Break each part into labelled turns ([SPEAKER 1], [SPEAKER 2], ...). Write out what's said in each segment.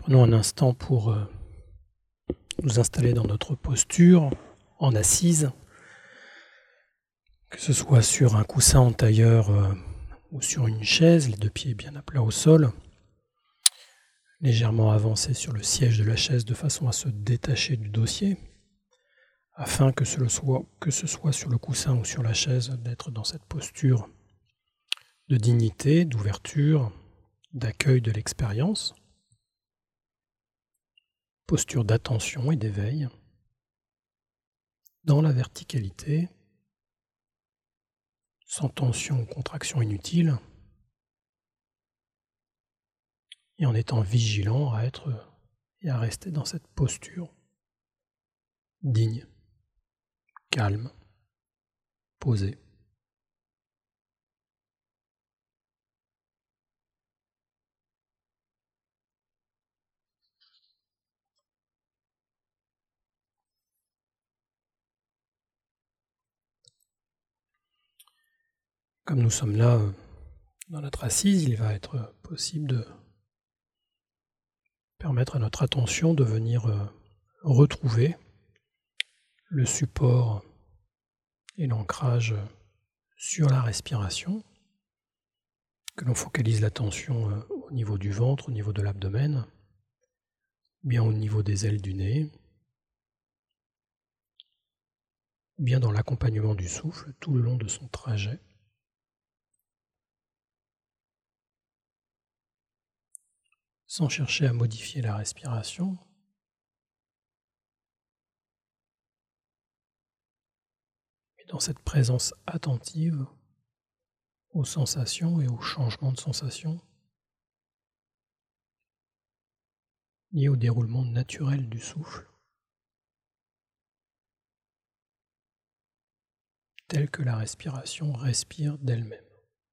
[SPEAKER 1] Prenons un instant pour nous installer dans notre posture en assise, que ce soit sur un coussin en tailleur ou sur une chaise, les deux pieds bien à plat au sol, légèrement avancés sur le siège de la chaise de façon à se détacher du dossier, afin que ce soit sur le coussin ou sur la chaise, d'être dans cette posture de dignité, d'ouverture, d'accueil de l'expérience, posture d'attention et d'éveil, dans la verticalité, sans tension ou contraction inutile, et en étant vigilant à être et à rester dans cette posture digne, calme, posée. Comme nous sommes là dans notre assise, il va être possible de permettre à notre attention de venir retrouver le support et l'ancrage sur la respiration, que l'on focalise l'attention au niveau du ventre, au niveau de l'abdomen, bien au niveau des ailes du nez, bien dans l'accompagnement du souffle tout le long de son trajet. Sans chercher à modifier la respiration, mais dans cette présence attentive aux sensations et aux changements de sensations liés au déroulement naturel du souffle, tel que la respiration respire d'elle-même.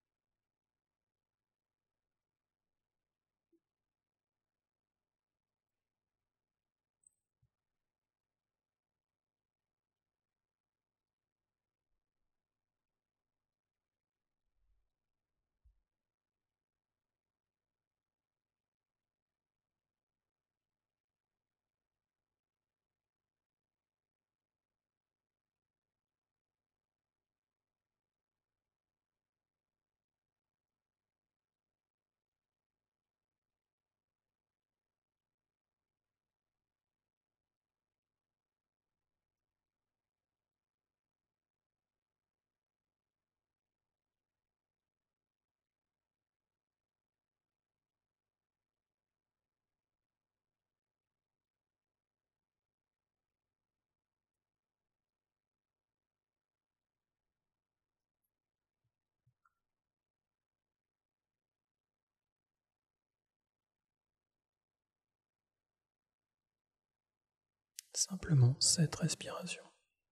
[SPEAKER 1] Simplement cette respiration.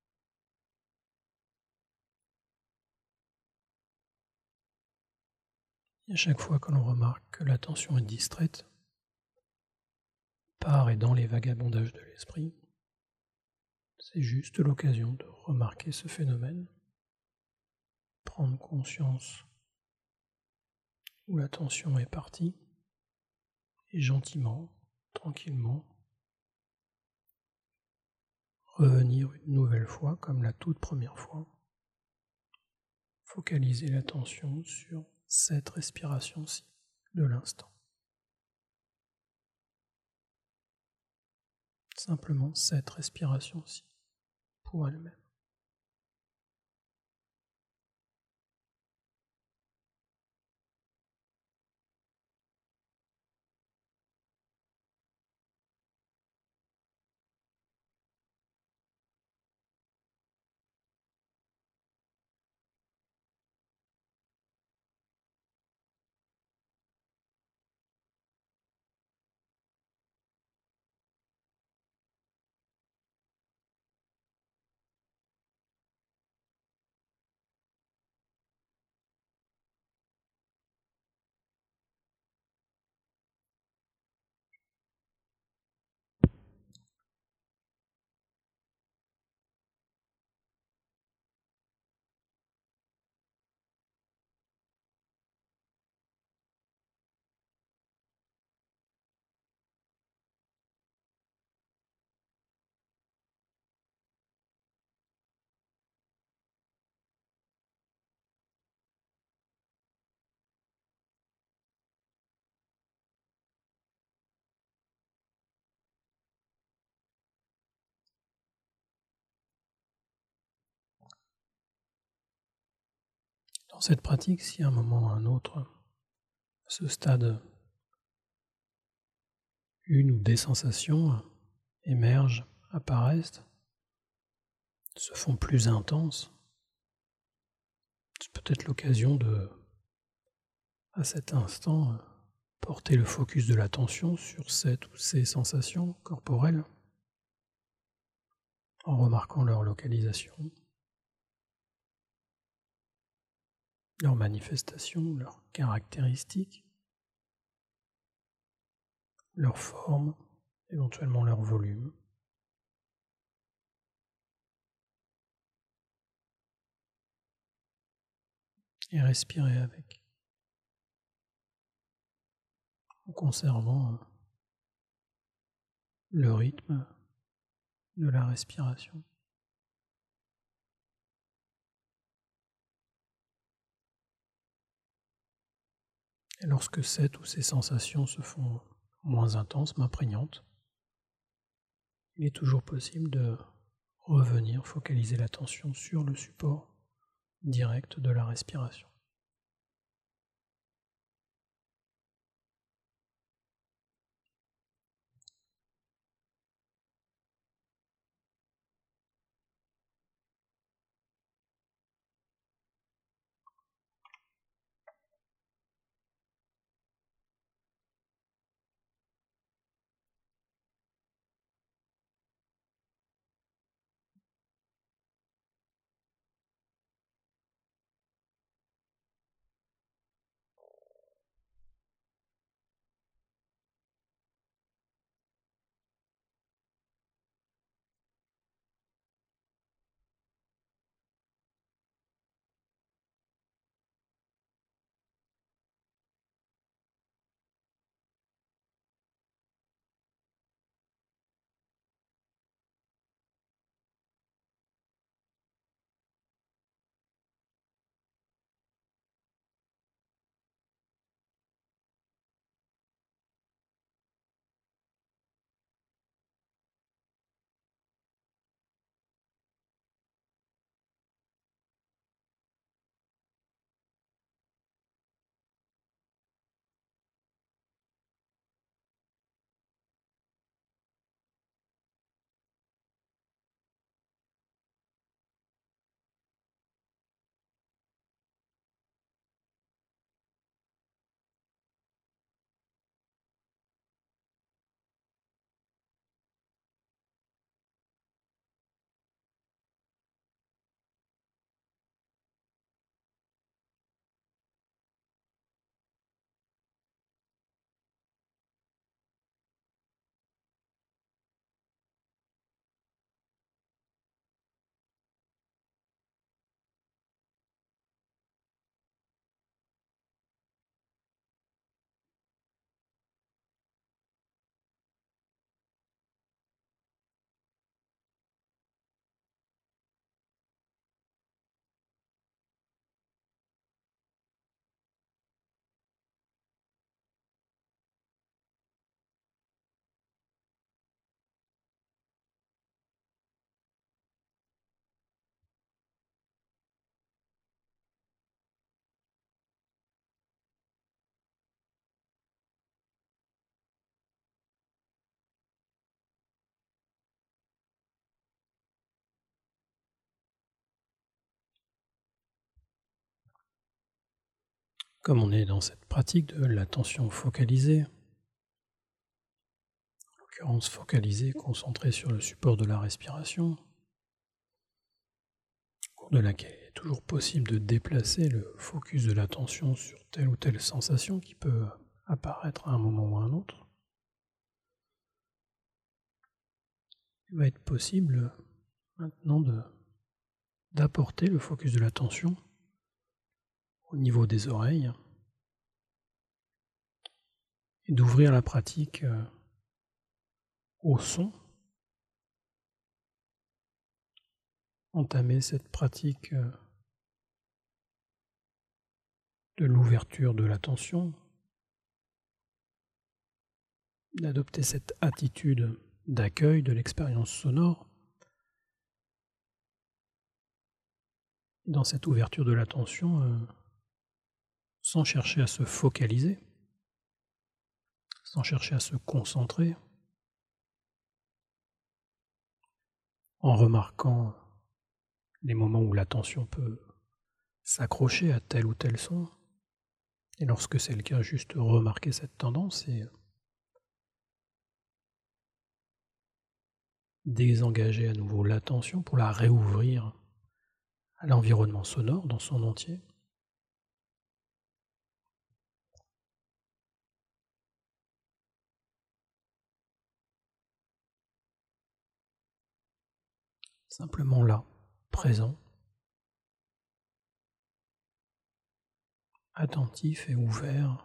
[SPEAKER 1] Et à chaque fois que l'on remarque que l'attention est distraite par et dans les vagabondages de l'esprit, c'est juste l'occasion de remarquer ce phénomène, prendre conscience où l'attention est partie, et gentiment, tranquillement, revenir une nouvelle fois comme la toute première fois, focaliser l'attention sur cette respiration-ci de l'instant. Simplement cette respiration-ci pour elle-même. Dans cette pratique, si à un moment ou à un autre, à ce stade, une ou des sensations émergent, apparaissent, se font plus intenses, c'est peut-être l'occasion de, à cet instant, porter le focus de l'attention sur cette ou ces sensations corporelles, en remarquant leur localisation, leurs manifestations, leurs caractéristiques, leur forme, éventuellement leur volume. Et respirer avec, en conservant le rythme de la respiration. Et lorsque cette ou ces sensations se font moins intenses, moins prégnantes, il est toujours possible de revenir focaliser l'attention sur le support direct de la respiration. Comme on est dans cette pratique de l'attention focalisée, en l'occurrence focalisée, concentrée sur le support de la respiration, au cours de laquelle il est toujours possible de déplacer le focus de l'attention sur telle ou telle sensation qui peut apparaître à un moment ou à un autre, il va être possible maintenant d'apporter le focus de l'attention au niveau des oreilles et d'ouvrir la pratique au son, entamer cette pratique de l'ouverture de l'attention, d'adopter cette attitude d'accueil de l'expérience sonore. Dans cette ouverture de l'attention, sans chercher à se focaliser, sans chercher à se concentrer, en remarquant les moments où l'attention peut s'accrocher à tel ou tel son. Et lorsque c'est le cas, juste remarquer cette tendance et désengager à nouveau l'attention pour la réouvrir à l'environnement sonore dans son entier. Simplement là, présent, attentif et ouvert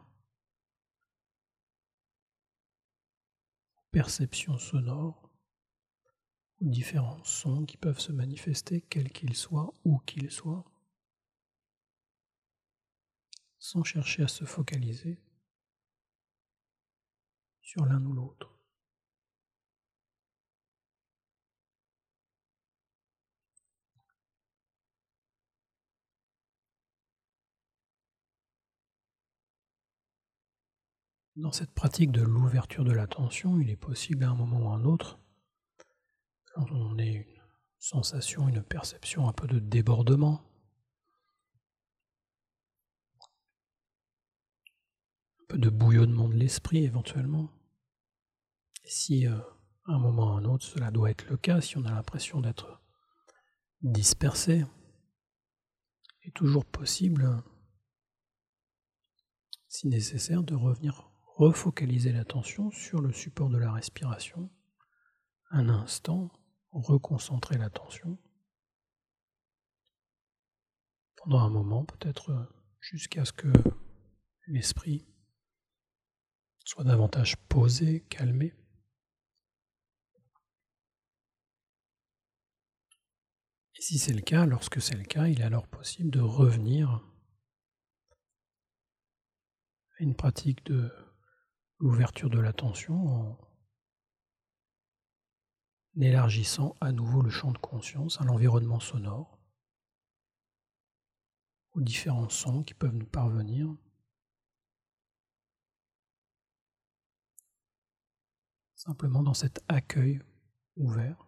[SPEAKER 1] aux perceptions sonores, aux différents sons qui peuvent se manifester, quels qu'ils soient, où qu'ils soient, sans chercher à se focaliser sur l'un ou l'autre. Dans cette pratique de l'ouverture de l'attention, il est possible à un moment ou à un autre, quand on ait une sensation, une perception un peu de débordement, un peu de bouillonnement de l'esprit éventuellement. Et si à un moment ou à un autre cela doit être le cas, si on a l'impression d'être dispersé, il est toujours possible, si nécessaire, de revenir refocaliser l'attention sur le support de la respiration, un instant, reconcentrer l'attention pendant un moment, peut-être jusqu'à ce que l'esprit soit davantage posé, calmé. Et si c'est le cas, lorsque c'est le cas, il est alors possible de revenir à une pratique de l'ouverture de l'attention en élargissant à nouveau le champ de conscience à l'environnement sonore, aux différents sons qui peuvent nous parvenir, simplement dans cet accueil ouvert.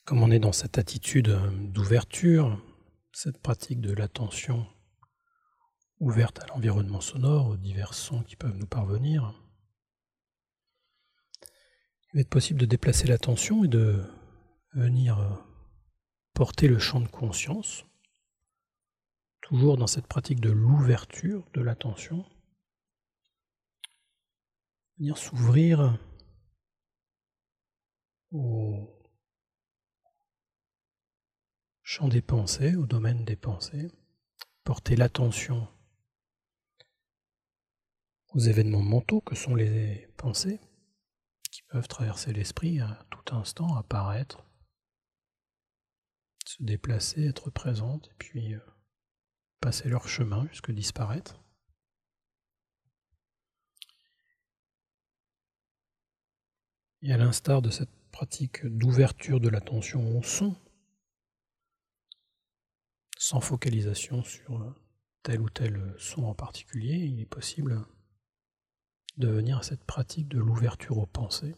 [SPEAKER 1] Comme on est dans cette attitude d'ouverture, cette pratique de l'attention ouverte à l'environnement sonore, aux divers sons qui peuvent nous parvenir, il va être possible de déplacer l'attention et de venir porter le champ de conscience, toujours dans cette pratique de l'ouverture de l'attention, venir s'ouvrir au champ des pensées, au domaine des pensées, porter l'attention aux événements mentaux que sont les pensées, qui peuvent traverser l'esprit à tout instant, apparaître, se déplacer, être présentes, et puis passer leur chemin jusque disparaître. Et à l'instar de cette pratique d'ouverture de l'attention au son, sans focalisation sur tel ou tel son en particulier, il est possible de venir à cette pratique de l'ouverture aux pensées,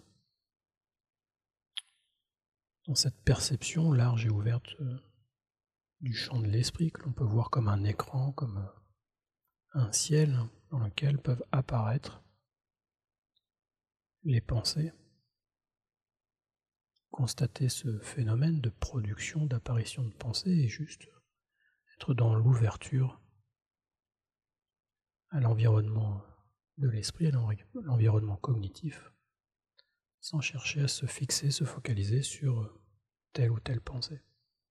[SPEAKER 1] dans cette perception large et ouverte du champ de l'esprit que l'on peut voir comme un écran, comme un ciel dans lequel peuvent apparaître les pensées, constater ce phénomène de production, d'apparition de pensées et juste être dans l'ouverture à l'environnement de l'esprit, à l'environnement cognitif, sans chercher à se fixer, se focaliser sur telle ou telle pensée.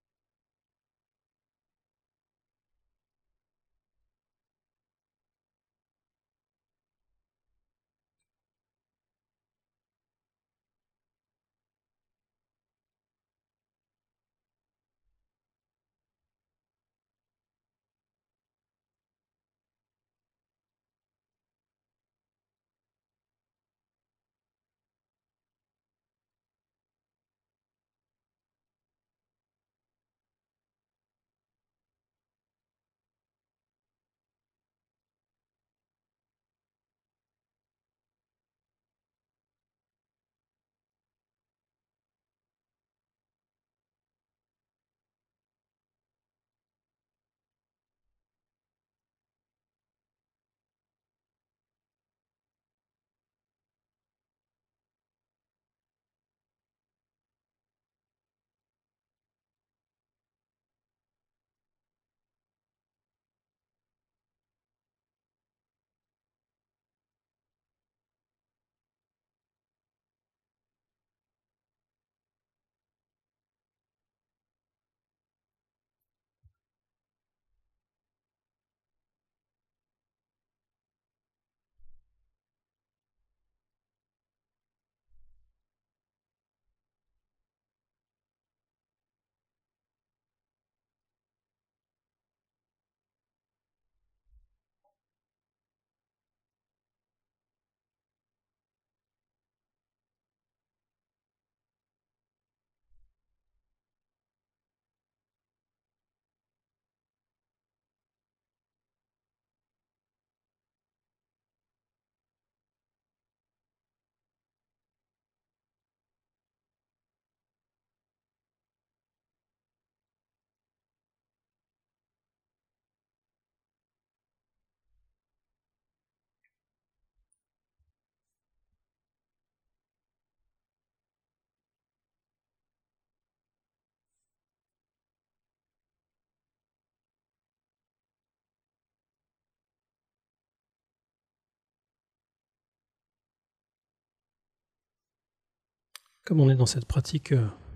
[SPEAKER 1] Comme on est dans cette pratique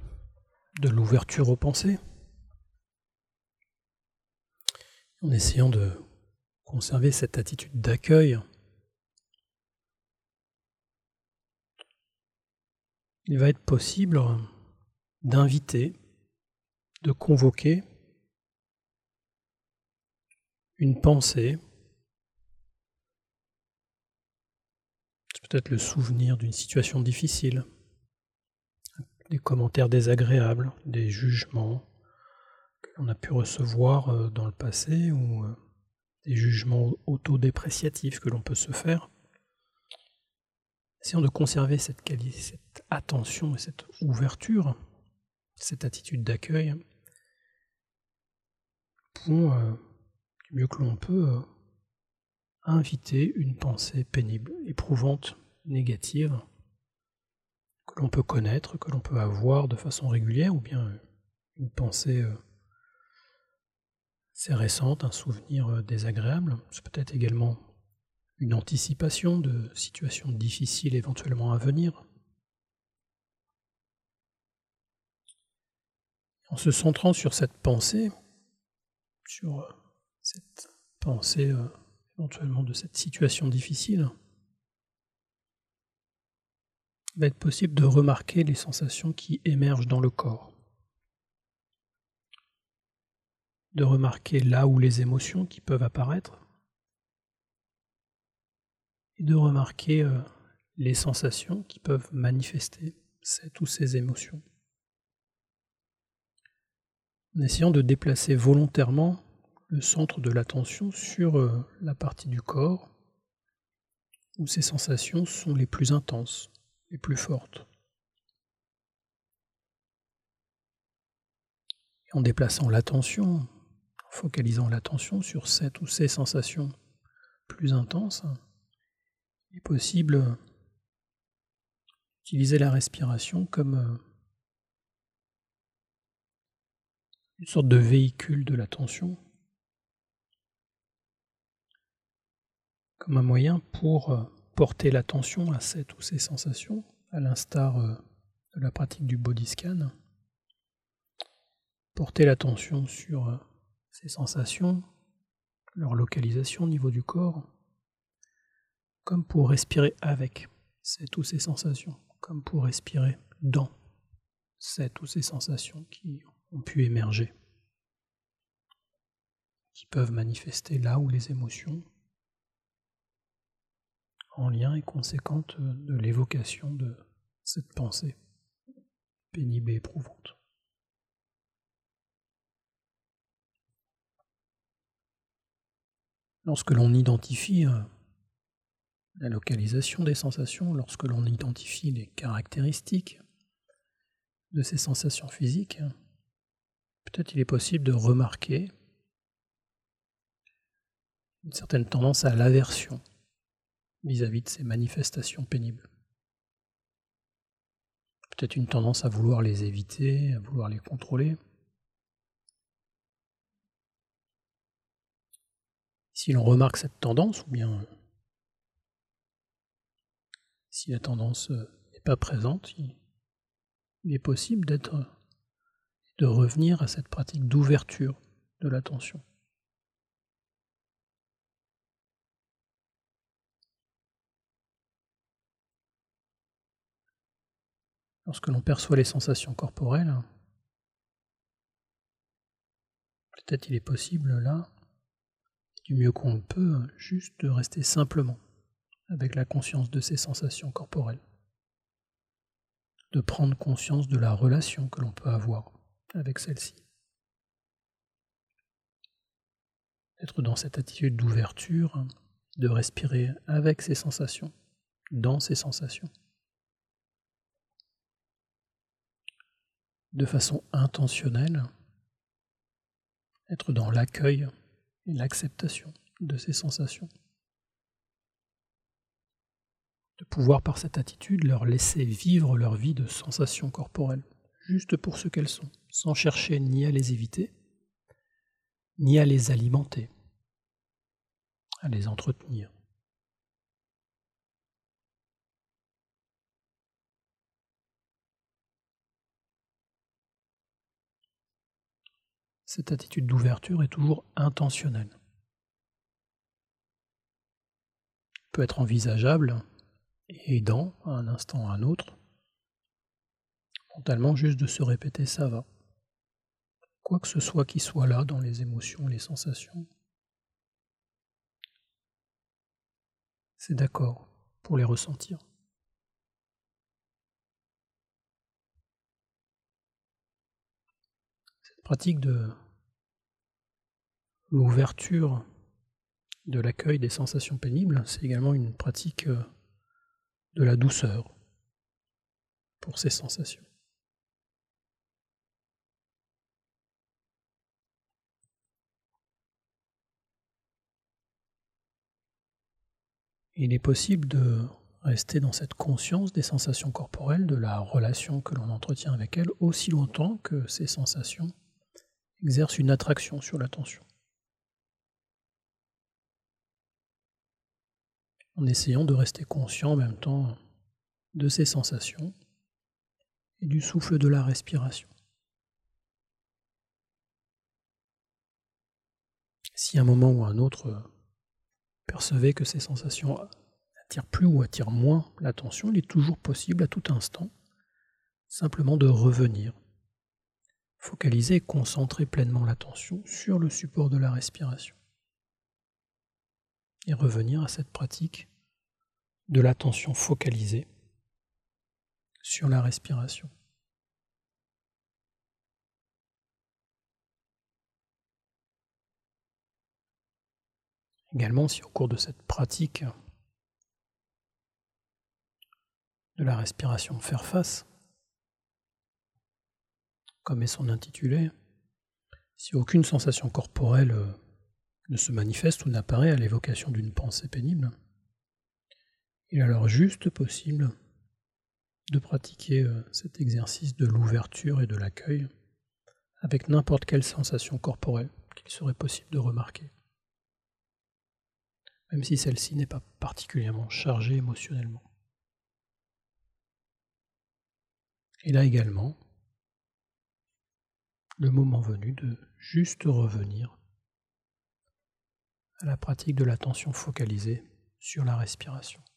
[SPEAKER 1] de l'ouverture aux pensées, en essayant de conserver cette attitude d'accueil, il va être possible d'inviter, de convoquer une pensée, c'est peut-être le souvenir d'une situation difficile, des commentaires désagréables, des jugements que l'on a pu recevoir dans le passé ou des jugements autodépréciatifs que l'on peut se faire. Essayons de conserver cette attention et cette ouverture cette attitude d'accueil, pouvons, du mieux que l'on peut, inviter une pensée pénible, éprouvante, négative, que l'on peut connaître, que l'on peut avoir de façon régulière, ou bien une pensée assez récente, un souvenir désagréable. C'est peut-être également une anticipation de situations difficiles éventuellement à venir. En se centrant sur cette pensée, éventuellement de cette situation difficile, il va être possible de remarquer les sensations qui émergent dans le corps, de remarquer là où les émotions qui peuvent apparaître, et de remarquer les sensations qui peuvent manifester cette ou ces émotions. En essayant de déplacer volontairement le centre de l'attention sur la partie du corps où ces sensations sont les plus intenses, les plus fortes. Et en déplaçant l'attention, en focalisant l'attention sur cette ou ces sensations plus intenses, il est possible d'utiliser la respiration comme une sorte de véhicule de l'attention, comme un moyen pour porter l'attention à cette ou ces sensations, à l'instar de la pratique du body scan. Porter l'attention sur ces sensations, leur localisation au niveau du corps, comme pour respirer avec cette ou ces sensations, comme pour respirer dans cette ou ces sensations qui ont pu émerger, qui peuvent manifester là où les émotions en lien et conséquente de l'évocation de cette pensée pénible et éprouvante. Lorsque l'on identifie la localisation des sensations, lorsque l'on identifie les caractéristiques de ces sensations physiques, peut-être il est possible de remarquer une certaine tendance à l'aversion vis-à-vis de ces manifestations pénibles. Peut-être une tendance à vouloir les éviter, à vouloir les contrôler. Si l'on remarque cette tendance, ou bien si la tendance n'est pas présente, il est possible de revenir à cette pratique d'ouverture de l'attention. Lorsque l'on perçoit les sensations corporelles, peut-être il est possible là, du mieux qu'on le peut, juste de rester simplement avec la conscience de ces sensations corporelles, de prendre conscience de la relation que l'on peut avoir avec celle-ci. Être dans cette attitude d'ouverture, de respirer avec ces sensations, dans ces sensations, de façon intentionnelle, être dans l'accueil et l'acceptation de ces sensations. De pouvoir par cette attitude leur laisser vivre leur vie de sensations corporelles, juste pour ce qu'elles sont, sans chercher ni à les éviter, ni à les alimenter, à les entretenir. Cette attitude d'ouverture est toujours intentionnelle. Elle peut être envisageable et aidant à un instant ou à un autre, mentalement juste de se répéter ça va. Quoi que ce soit qui soit là dans les émotions, les sensations, c'est d'accord pour les ressentir. Cette pratique de l'ouverture, de l'accueil des sensations pénibles, c'est également une pratique de la douceur pour ces sensations. Il est possible de rester dans cette conscience des sensations corporelles, de la relation que l'on entretient avec elles, aussi longtemps que ces sensations exercent une attraction sur l'attention. En essayant de rester conscient en même temps de ces sensations et du souffle de la respiration. Si à un moment ou à un autre, percevez que ces sensations attirent plus ou attirent moins l'attention, il est toujours possible à tout instant simplement de revenir, focaliser et concentrer pleinement l'attention sur le support de la respiration. Et revenir à cette pratique de l'attention focalisée sur la respiration. Également, si au cours de cette pratique de la respiration faire face, comme est son intitulé, si aucune sensation corporelle ne se manifeste ou n'apparaît à l'évocation d'une pensée pénible, il est alors juste possible de pratiquer cet exercice de l'ouverture et de l'accueil avec n'importe quelle sensation corporelle qu'il serait possible de remarquer, même si celle-ci n'est pas particulièrement chargée émotionnellement. Et là également, le moment venu de juste revenir à la pratique de l'attention focalisée sur la respiration.